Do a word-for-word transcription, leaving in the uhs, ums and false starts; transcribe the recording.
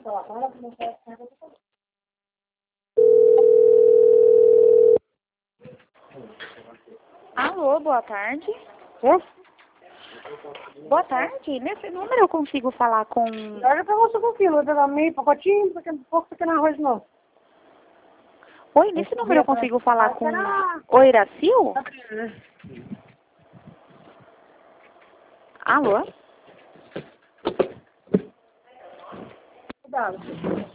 falar com ela, não quero falar. Alô, boa tarde. É? Boa tarde. Nesse número eu consigo falar com... Olha pra você com quilo, vou pegar meio pacotinho, porque um pouco pequeno arroz não. Oi, nesse número eu consigo falar com... Oi, Iracil? Alô? Cuidado.